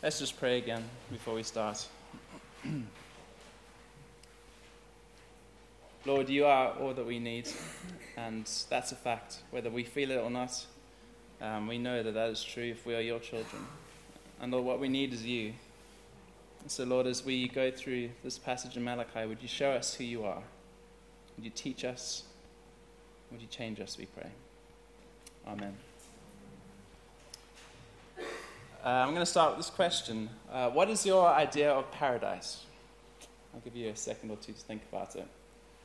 Let's just pray again before we start. Lord, you are all that we need, and that's a fact. Whether we feel it or not, we know that that is true if we are your children. And Lord, what we need is you. So Lord, as we go through this passage in Malachi, would you show us who you are? Would you teach us? Would you change us, we pray. Amen. I'm going to start with this question. What is your idea of paradise? I'll give you a second or two to think about it.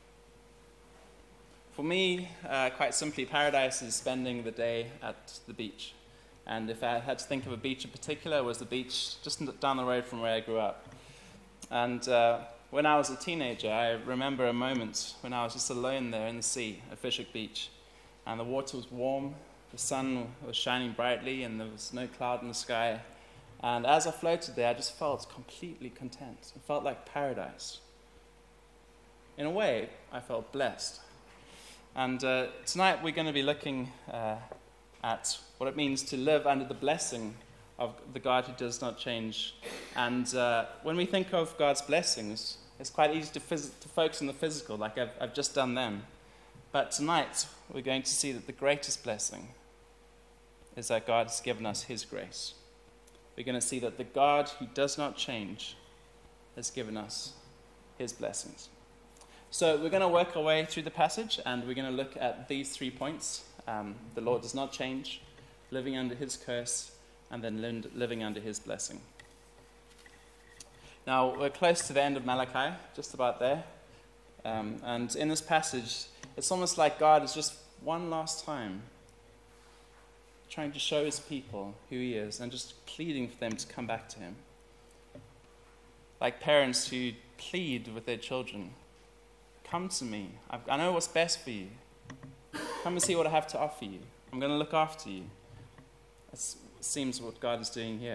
For me, quite simply, paradise is spending the day at the beach. And if I had to think of a beach in particular, it was the beach just down the road from where I grew up. And when I was a teenager, I remember a moment when I was just alone there in the sea at Fishook Beach. And the water was warm, the sun was shining brightly, and there was no cloud in the sky. And as I floated there, I just felt completely content. It felt like paradise. In a way, I felt blessed. And tonight we're going to be looking at what it means to live under the blessing of the God who does not change. And when we think of God's blessings, it's quite easy to focus on the physical, like I've just done then. But tonight we're going to see that the greatest blessing is that God has given us his grace. We're going to see that the God who does not change has given us his blessings. So we're going to work our way through the passage, and we're going to look at these 3 points. The Lord does not change, living under his curse, and then living under his blessing. Now, we're close to the end of Malachi, just about there. And in this passage, it's almost like God is just one last time trying to show his people who he is and just pleading for them to come back to him. Like parents who plead with their children, come to me. I know what's best for you. Come and see what I have to offer you. I'm going to look after you. It seems what God is doing here.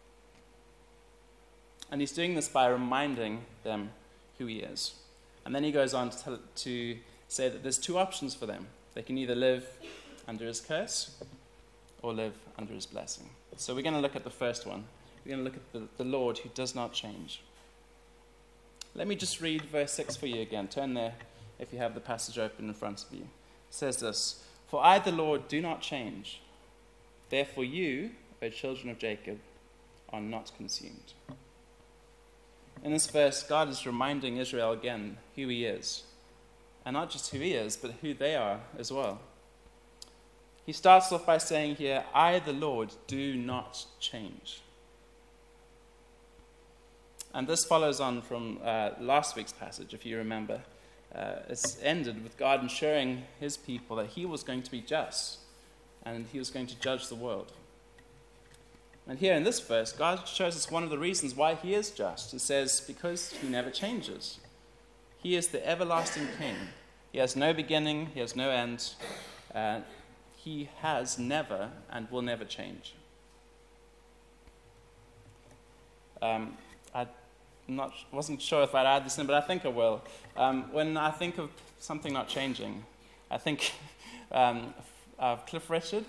And he's doing this by reminding them who he is. And then he goes on to say that there's 2 options for them. They can either live under his curse or live under his blessing. So we're going to look at the first one. We're going to look at the Lord who does not change. Let me just read verse 6 for you again. Turn there if you have the passage open in front of you. It says this: "For I, the Lord, do not change. Therefore you, O children of Jacob, are not consumed." In this verse, God is reminding Israel again who he is. And not just who he is, but who they are as well. He starts off by saying here, "I, the Lord, do not change." And this follows on from last week's passage, if you remember. It's ended with God ensuring his people that he was going to be just and he was going to judge the world. And here in this verse, God shows us one of the reasons why he is just. He says, because he never changes. He is the everlasting king. He has no beginning, he has no end. He has never and will never change. I wasn't sure if I'd add this in, but I think I will. When I think of something not changing, I think of Cliff Richard.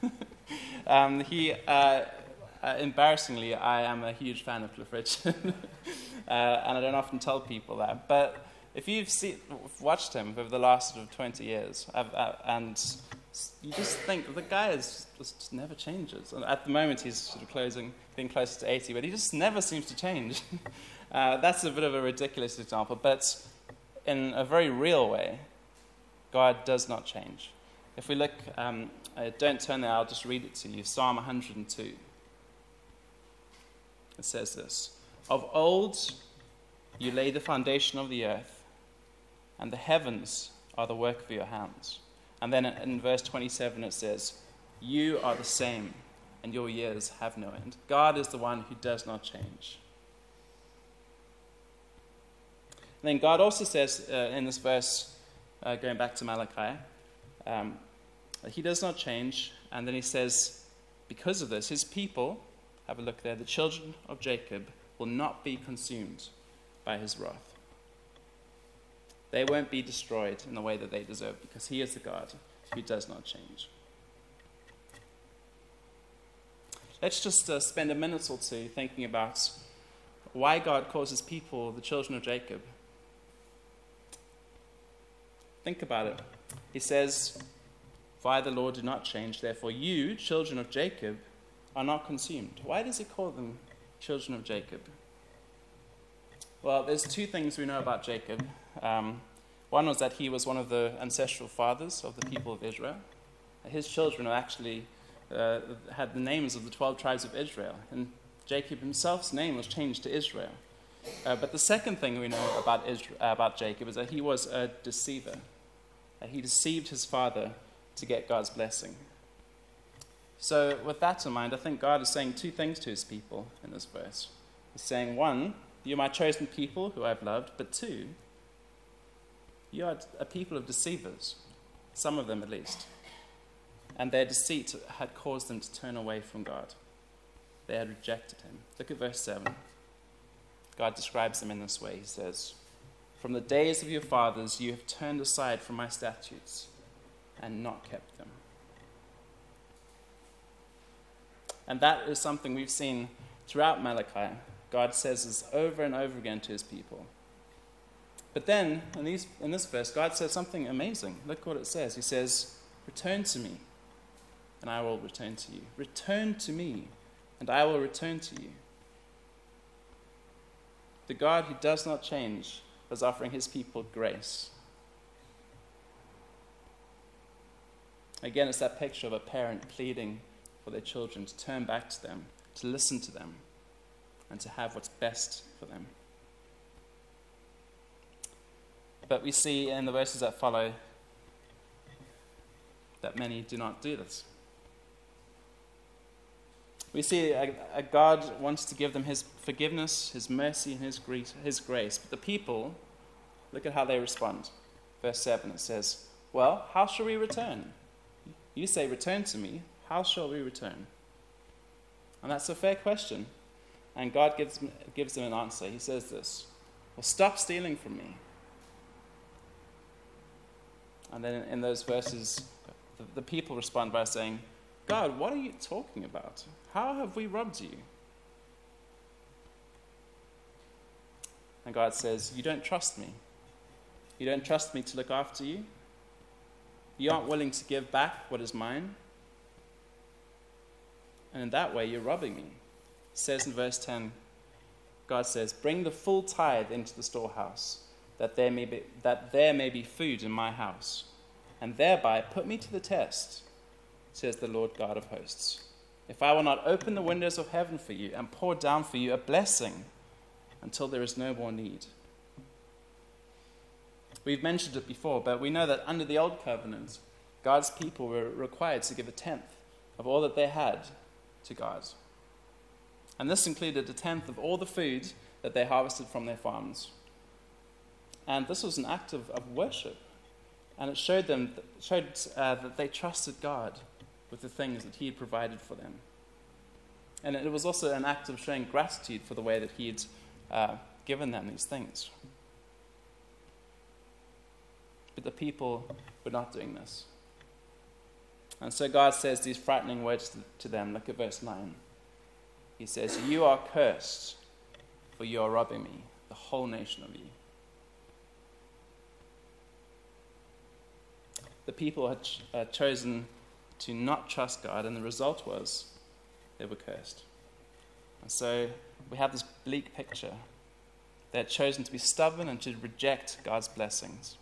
Embarrassingly, I am a huge fan of Cliff Richard, and I don't often tell people that. But if you've watched him over the last sort of 20 years, and you just think the guy just never changes. At the moment, he's sort of being closer to 80, but he just never seems to change. That's a bit of a ridiculous example, but in a very real way, God does not change. If we look, don't turn there, I'll just read it to you. Psalm 102. It says this: "Of old you laid the foundation of the earth, and the heavens are the work of your hands." And then in verse 27 it says, "You are the same, and your years have no end." God is the one who does not change. And then God also says in this verse, going back to Malachi, that he does not change. And then he says, because of this, his people, have a look there, the children of Jacob will not be consumed by his wrath. They won't be destroyed in the way that they deserve, because he is the God who does not change. let's just spend a minute or two thinking about why God calls his people the children of Jacob. Think about it. He says, "For I, the Lord, do not change. Therefore you, children of Jacob, are not consumed." Why does he call them children of Jacob? Well, there's two things we know about Jacob. One was that he was one of the ancestral fathers of the people of Israel. His children actually had the names of the 12 tribes of Israel, and Jacob himself's name was changed to Israel. But the second thing we know about Jacob is that he was a deceiver. He deceived his father to get God's blessing. So with that in mind, I think God is saying two things to his people in this verse. He's saying, one, you're my chosen people who I've loved, but two, you are a people of deceivers, some of them at least. And their deceit had caused them to turn away from God. They had rejected him. Look at verse 7. God describes them in this way. He says, "From the days of your fathers you have turned aside from my statutes and not kept them." And that is something we've seen throughout Malachi. God says this over and over again to his people. But then, in this verse, God says something amazing. Look what it says. He says, "Return to me, and I will return to you. Return to me, and I will return to you." The God who does not change was offering his people grace. Again, it's that picture of a parent pleading for their children to turn back to them, to listen to them, and to have what's best for them. But we see in the verses that follow that many do not do this. We see a God wants to give them his forgiveness, his mercy, and his grace. But the people, look at how they respond. Verse 7, it says, "Well, how shall we return? You say, 'Return to me.' How shall we return?" And that's a fair question. And God gives them an answer. He says this, "Well, stop stealing from me." And then in those verses, the people respond by saying, "God, what are you talking about? How have we robbed you?" And God says, "You don't trust me. You don't trust me to look after you. You aren't willing to give back what is mine. And in that way, you're robbing me." It says in verse 10, God says, "Bring the full tithe into the storehouse, that there may be food in my house, and thereby put me to the test, says the Lord God of hosts, if I will not open the windows of heaven for you and pour down for you a blessing until there is no more need." We've mentioned it before, but we know that under the old covenant, God's people were required to give a tenth of all that they had to God. And this included a tenth of all the food that they harvested from their farms. And this was an act of worship. And it showed that they trusted God with the things that he had provided for them. And it was also an act of showing gratitude for the way that he had given them these things. But the people were not doing this. And so God says these frightening words to them. Look at verse 9. He says, "You are cursed, for you are robbing me, the whole nation of you." The people had chosen to not trust God, and the result was they were cursed. And so we have this bleak picture. They had chosen to be stubborn and to reject God's blessings.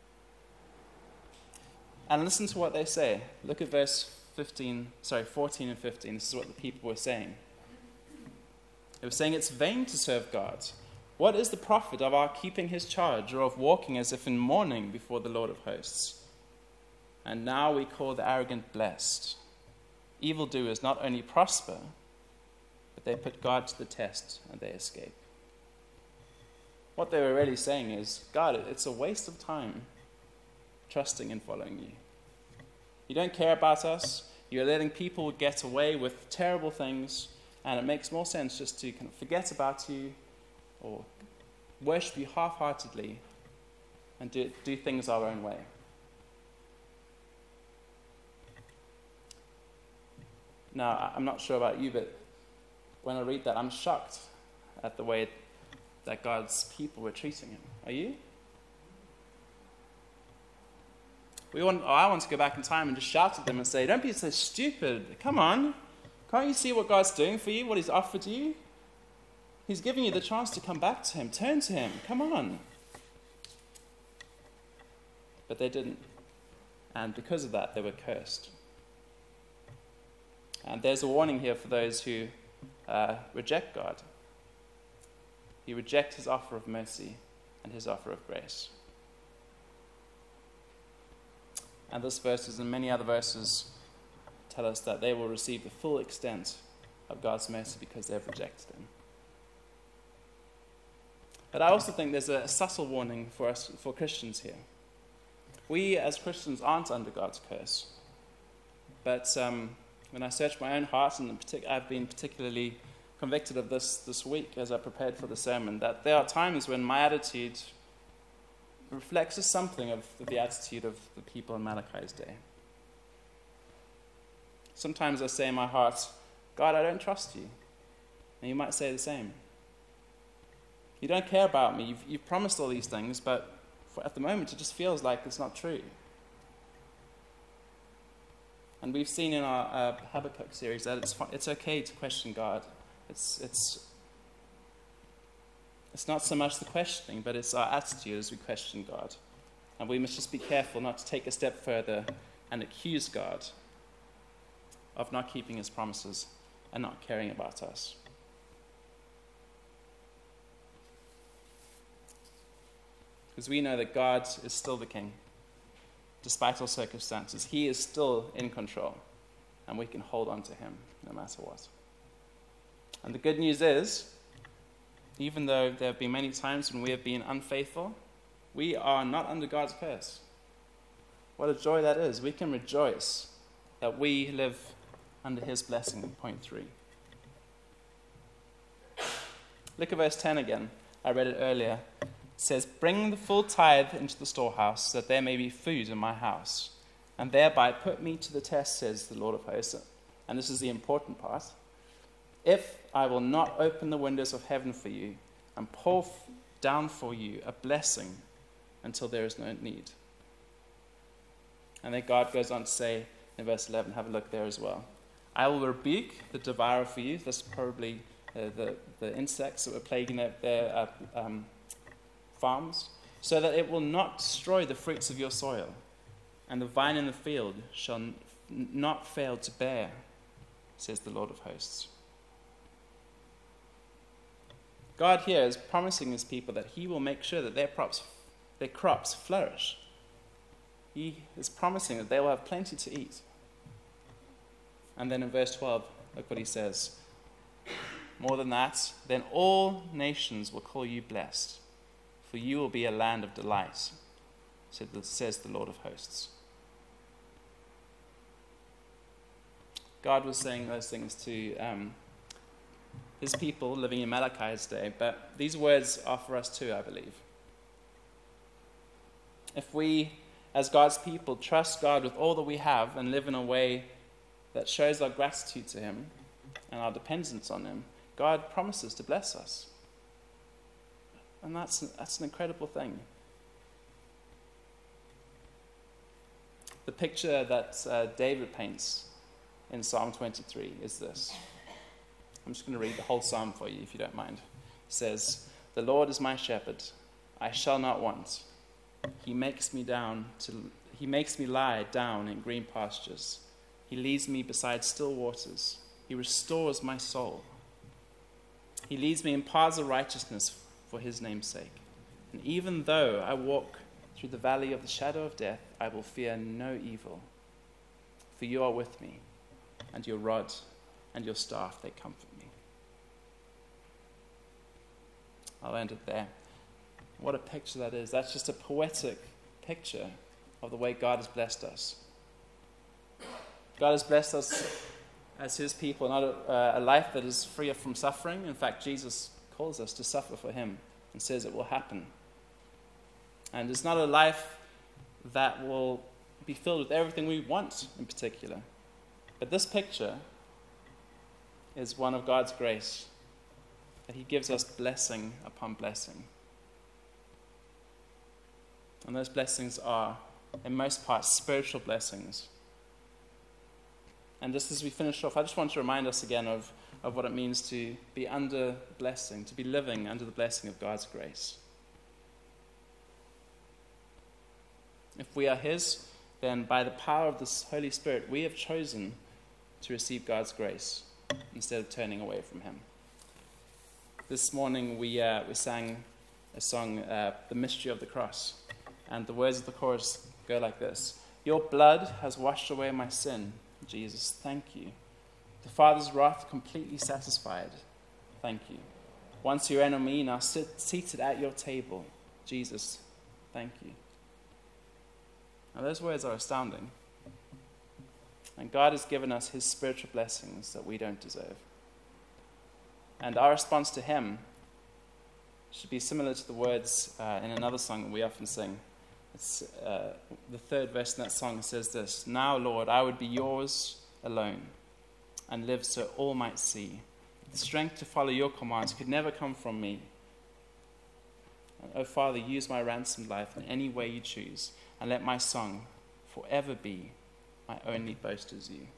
And listen to what they say. Look at verse 14 and 15. This is what the people were saying. They were saying, "It's vain to serve God. What is the profit of our keeping his charge, or of walking as if in mourning before the Lord of hosts? And now we call the arrogant blessed. Evildoers not only prosper, but they put God to the test and they escape." What they were really saying is, "God, it's a waste of time trusting and following you. You don't care about us. You're letting people get away with terrible things, and it makes more sense just to kind of forget about you or worship you half-heartedly and do things our own way." Now, I'm not sure about you, but when I read that, I'm shocked at the way that God's people were treating him. Are you? I want to go back in time and just shout at them and say, don't be so stupid. Come on. Can't you see what God's doing for you, what he's offered you? He's giving you the chance to come back to him. Turn to him. Come on. But they didn't. And because of that, they were cursed. And there's a warning here for those who reject God. You reject his offer of mercy and his offer of grace. And this verse, and many other verses, tell us that they will receive the full extent of God's mercy because they've rejected him. But I also think there's a subtle warning for us, for Christians here. We as Christians aren't under God's curse. But when I search my own heart, and I've been particularly convicted of this week as I prepared for the sermon, that there are times when my attitude reflects just something of the attitude of the people in Malachi's day. Sometimes I say in my heart, God, I don't trust you. And you might say the same. You don't care about me. You've promised all these things, but at the moment it just feels like it's not true. And we've seen in our Habakkuk series that it's okay to question God. It's not so much the questioning, but it's our attitude as we question God. And we must just be careful not to take a step further and accuse God of not keeping his promises and not caring about us. Because we know that God is still the king. Despite all circumstances, he is still in control. And we can hold on to him no matter what. And the good news is, even though there have been many times when we have been unfaithful, we are not under God's curse. What a joy that is. We can rejoice that we live under his blessing. Point 3. Look at verse 10 again. I read it earlier. It says, bring the full tithe into the storehouse, that there may be food in my house, and thereby put me to the test, says the Lord of hosts. And this is the important part. If I will not open the windows of heaven for you and pour down for you a blessing until there is no need. And then God goes on to say in verse 11, have a look there as well. I will rebuke the devourer for you. This is probably the insects that were plaguing their farms, so that it will not destroy the fruits of your soil, and the vine in the field shall not fail to bear, says the Lord of hosts. God here is promising his people that he will make sure that their crops flourish. He is promising that they will have plenty to eat. And then in verse 12, look what he says. More than that, then all nations will call you blessed, for you will be a land of delight, says the Lord of hosts. God was saying those things to his people living in Malachi's day, but these words are for us too, I believe. If we, as God's people, trust God with all that we have and live in a way that shows our gratitude to him and our dependence on him, God promises to bless us. And that's an incredible thing. The picture that David paints in Psalm 23 is this. I'm just going to read the whole psalm for you, if you don't mind. It says, the Lord is my shepherd, I shall not want. He makes me lie down in green pastures. He leads me beside still waters. He restores my soul. He leads me in paths of righteousness for his name's sake. And even though I walk through the valley of the shadow of death, I will fear no evil. For you are with me, and your rod and your staff, they comfort me. I'll end it there. What a picture that is. That's just a poetic picture of the way God has blessed us. God has blessed us as his people, not a life that is free from suffering. In fact, Jesus calls us to suffer for him and says it will happen. And it's not a life that will be filled with everything we want in particular. But this picture is one of God's grace, that he gives us blessing upon blessing. And those blessings are, in most parts, spiritual blessings. And just as we finish off, I just want to remind us again of what it means to be under blessing, to be living under the blessing of God's grace. If we are his, then by the power of the Holy Spirit, we have chosen to receive God's grace instead of turning away from him. This morning we sang a song, The Mystery of the Cross. And the words of the chorus go like this. Your blood has washed away my sin. Jesus, thank you. The Father's wrath completely satisfied. Thank you. Once your enemy, now seated at your table. Jesus, thank you. Now those words are astounding. And God has given us his spiritual blessings that we don't deserve. And our response to him should be similar to the words in another song that we often sing. It's, the third verse in that song says this: Now, Lord, I would be yours alone and live so all might see. The strength to follow your commands could never come from me. Oh, Father, use my ransomed life in any way you choose, and let my song forever be my only boast is you.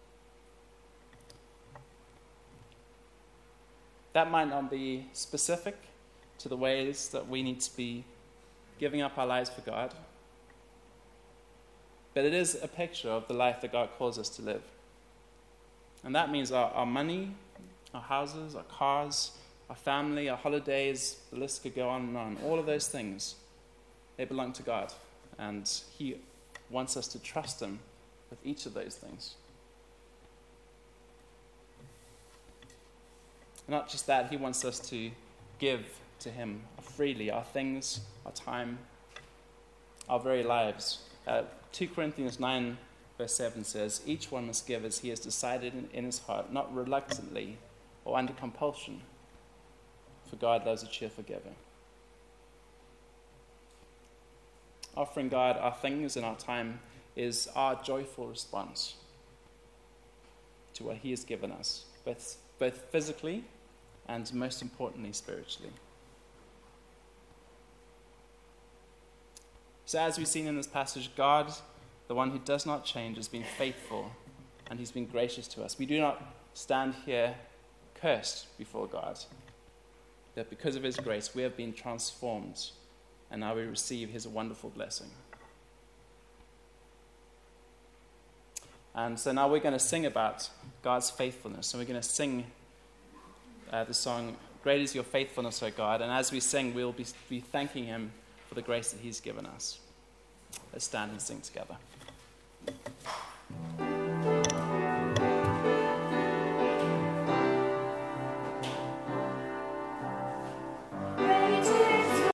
That might not be specific to the ways that we need to be giving up our lives for God, but it is a picture of the life that God calls us to live. And that means our money, our houses, our cars, our family, our holidays, the list could go on and on. All of those things, they belong to God. And he wants us to trust him with each of those things. And not just that, he wants us to give to him freely our things, our time, our very lives. 2 Corinthians 9 verse 7 says, each one must give as he has decided in his heart, not reluctantly or under compulsion, for God loves a cheerful giver. Offering God our things and our time is our joyful response to what he has given us, both physically and most importantly spiritually. So as we've seen in this passage, God, the one who does not change, has been faithful and he's been gracious to us. We do not stand here cursed before God, that because of his grace we have been transformed and now we receive his wonderful blessing. And so now we're going to sing about God's faithfulness. And we're going to sing the song, Great is Your Faithfulness, O God. And as we sing, we'll be thanking him for the grace that he's given us. Let's stand and sing together.